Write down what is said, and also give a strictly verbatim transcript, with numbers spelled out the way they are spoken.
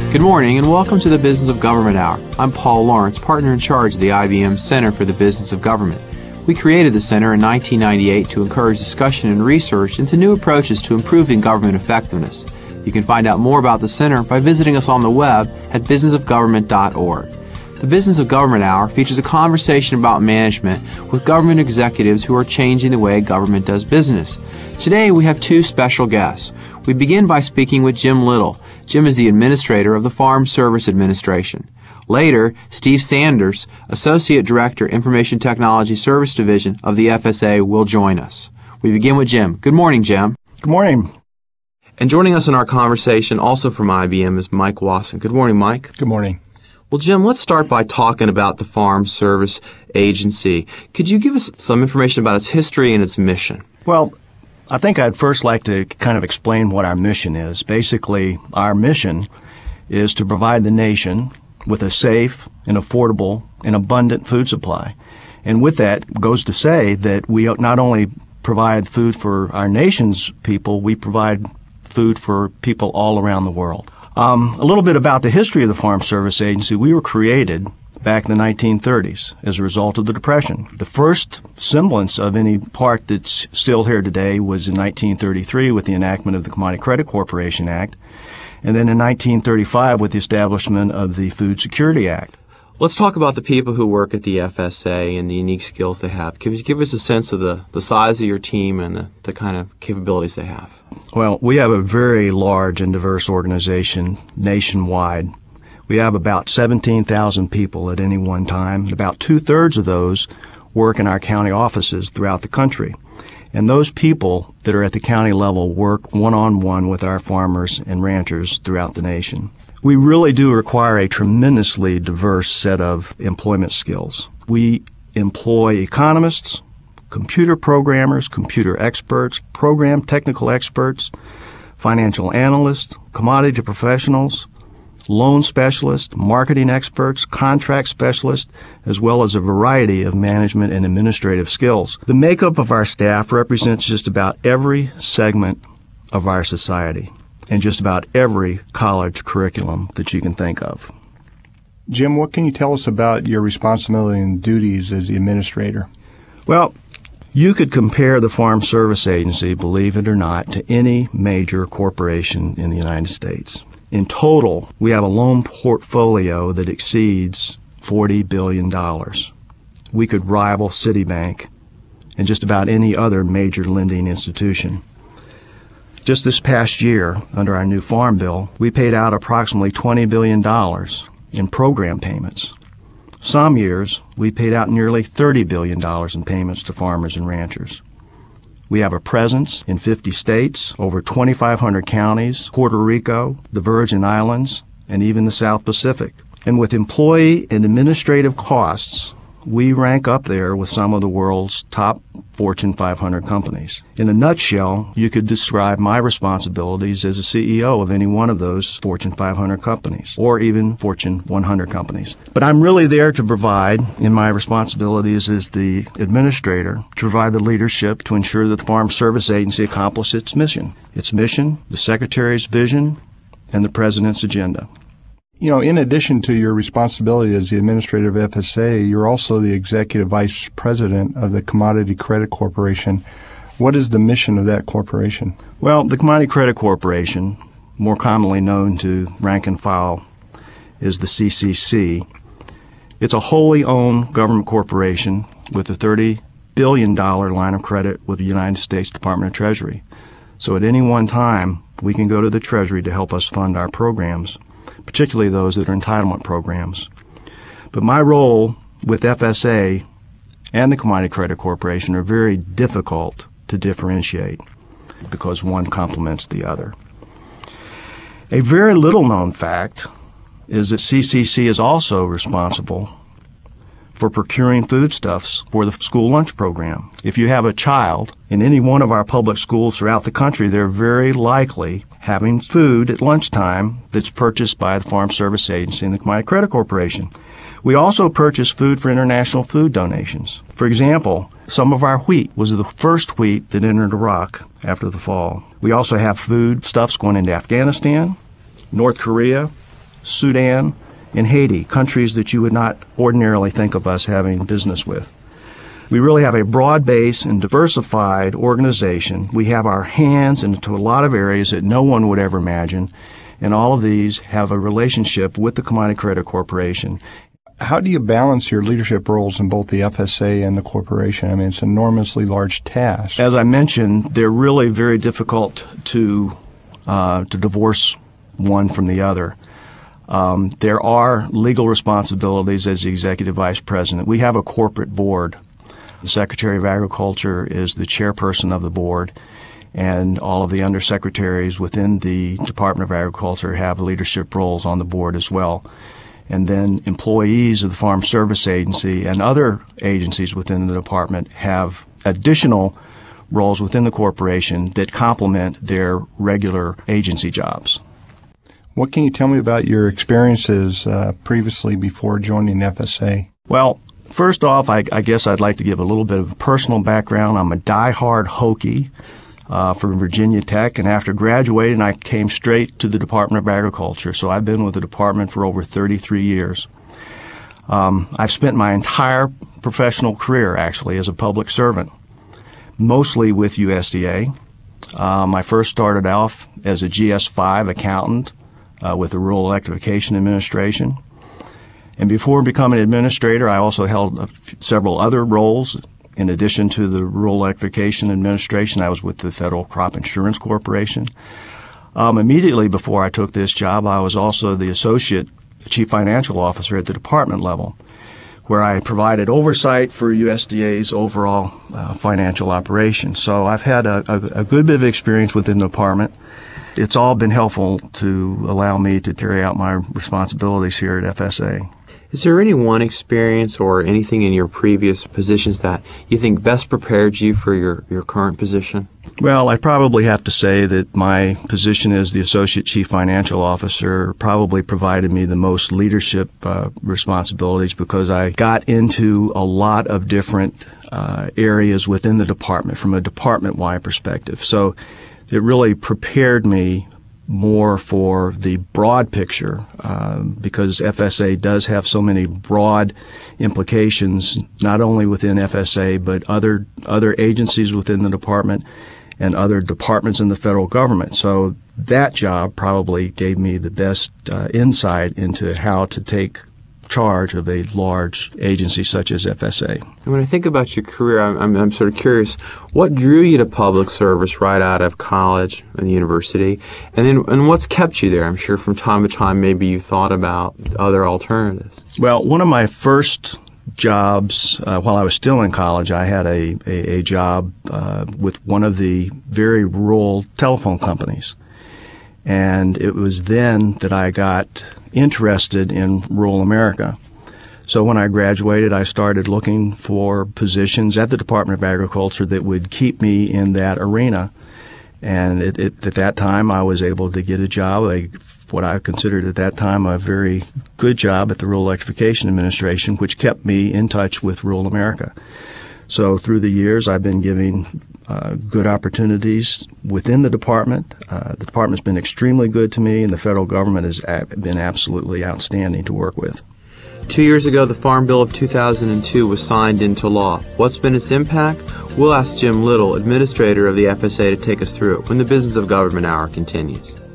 Good morning and welcome to the Business of Government Hour. I'm Paul Lawrence, partner in charge of the I B M Center for the Business of Government. We created the center in nineteen ninety-eight to encourage discussion and research into new approaches to improving government effectiveness. You can find out more about the center by visiting us on the web at business of government dot org. The Business of Government Hour features a conversation about management with government executives who are changing the way government does business. Today we have two special guests. We begin by speaking with Jim Little. Jim is the administrator of the Farm Service Administration. Later, Steve Sanders, Associate Director, Information Technology Service Division of the F S A, will join us. We begin with Jim. Good morning, Jim. Good morning. And joining us in our conversation, also from I B M, is Mike Wasson. Good morning, Mike. Good morning. Well, Jim, let's start by talking about the Farm Service Agency. Could you give us some information about its history and its mission? Well, I think I'd first like to kind of explain what our mission is. Basically, our mission is to provide the nation with a safe and affordable and abundant food supply. And with that goes to say that we not only provide food for our nation's people, we provide food for people all around the world. Um, a little bit about the history of the Farm Service Agency. We were created back in the nineteen thirties as a result of the Depression. The first semblance of any part that's still here today was in nineteen thirty-three with the enactment of the Commodity Credit Corporation Act, and then in nineteen thirty-five with the establishment of the Food Security Act. Let's talk about the people who work at the F S A and the unique skills they have. Can you give us a sense of the, the size of your team and the, the kind of capabilities they have? Well, we have a very large and diverse organization nationwide. We have about seventeen thousand people at any one time, and about two-thirds of those work in our county offices throughout the country. And those people that are at the county level work one-on-one with our farmers and ranchers throughout the nation. We really do require a tremendously diverse set of employment skills. We employ economists, computer programmers, computer experts, program technical experts, financial analysts, commodity professionals, loan specialists, marketing experts, contract specialists, as well as a variety of management and administrative skills. The makeup of our staff represents just about every segment of our society and just about every college curriculum that you can think of. Jim, what can you tell us about your responsibility and duties as the administrator? Well, you could compare the Farm Service Agency, believe it or not, to any major corporation in the United States. In total, we have a loan portfolio that exceeds forty billion dollars. We could rival Citibank and just about any other major lending institution. Just this past year, under our new Farm Bill, we paid out approximately twenty billion dollars in program payments. Some years, we paid out nearly thirty billion dollars in payments to farmers and ranchers. We have a presence in fifty states, over twenty-five hundred counties, Puerto Rico, the Virgin Islands, and even the South Pacific. And with employee and administrative costs, we rank up there with some of the world's top Fortune five hundred companies. In a nutshell, you could describe my responsibilities as a C E O of any one of those Fortune five hundred companies, or even Fortune one hundred companies. But I'm really there to provide, in my responsibilities as the administrator, to provide the leadership to ensure that the Farm Service Agency accomplishes its mission. Its mission, the Secretary's vision, and the President's agenda. You know, in addition to your responsibility as the administrator of F S A, you're also the executive vice president of the Commodity Credit Corporation. What is the mission of that corporation? Well, the Commodity Credit Corporation, more commonly known to rank and file as the C C C, it's a wholly owned government corporation with a thirty billion dollars line of credit with the United States Department of Treasury. So at any one time, we can go to the Treasury to help us fund our programs, particularly those that are entitlement programs. But my role with F S A and the Commodity Credit Corporation are very difficult to differentiate because one complements the other. A very little known fact is that C C C is also responsible for procuring foodstuffs for the school lunch program. If you have a child in any one of our public schools throughout the country, they're very likely having food at lunchtime that's purchased by the Farm Service Agency and the Commodity Credit Corporation. We also purchase food for international food donations. For example, some of our wheat was the first wheat that entered Iraq after the fall. We also have food stuffs going into Afghanistan, North Korea, Sudan, and Haiti, countries that you would not ordinarily think of us having business with. We really have a broad-based and diversified organization. We have our hands into a lot of areas that no one would ever imagine, and all of these have a relationship with the Commodity Credit Corporation. How do you balance your leadership roles in both the F S A and the corporation? I mean, it's an enormously large task. As I mentioned, they're really very difficult to uh, to divorce one from the other. Um, there are legal responsibilities as the Executive Vice President. We have a corporate board. The Secretary of Agriculture is the chairperson of the board, and all of the undersecretaries within the Department of Agriculture have leadership roles on the board as well. And then employees of the Farm Service Agency and other agencies within the department have additional roles within the corporation that complement their regular agency jobs. What can you tell me about your experiences uh, previously before joining F S A? Well, first off, I, I guess I'd like to give a little bit of a personal background. I'm a diehard Hokie uh, from Virginia Tech, and after graduating, I came straight to the Department of Agriculture. So I've been with the department for over thirty-three years. Um, I've spent my entire professional career, actually, as a public servant, mostly with U S D A. Um, I first started off as a G S five accountant uh, with the Rural Electrification Administration. And before becoming an administrator, I also held a f- several other roles. In addition to the Rural Electrification Administration, I was with the Federal Crop Insurance Corporation. Um, immediately before I took this job, I was also the Associate Chief Financial Officer at the department level, where I provided oversight for U S D A's overall uh, financial operations. So I've had a, a, a good bit of experience within the department. It's all been helpful to allow me to carry out my responsibilities here at F S A. Is there any one experience or anything in your previous positions that you think best prepared you for your, your current position? Well, I probably have to say that my position as the Associate Chief Financial Officer probably provided me the most leadership uh, responsibilities because I got into a lot of different uh, areas within the department from a department-wide perspective. So it really prepared me more for the broad picture um, because F S A does have so many broad implications, not only within F S A, but other other agencies within the department and other departments in the federal government. So that job probably gave me the best uh, insight into how to take charge of a large agency such as F S A. And when I think about your career, I'm, I'm, I'm sort of curious, what drew you to public service right out of college and the university? And then, and what's kept you there? I'm sure from time to time maybe you thought about other alternatives. Well, one of my first jobs, uh, while I was still in college, I had a, a, a job uh, with one of the very rural telephone companies. And it was then that I got interested in rural America. So when I graduated, I started looking for positions at the Department of Agriculture that would keep me in that arena. And it, it, at that time, I was able to get a job, a, what I considered at that time a very good job at the Rural Electrification Administration, which kept me in touch with rural America. So through the years, I've been giving uh, good opportunities within the department. Uh, the department's been extremely good to me, and the federal government has a- been absolutely outstanding to work with. Two years ago, the Farm Bill of two thousand two was signed into law. What's been its impact? We'll ask Jim Little, administrator of the F S A, to take us through it when the Business of Government Hour continues.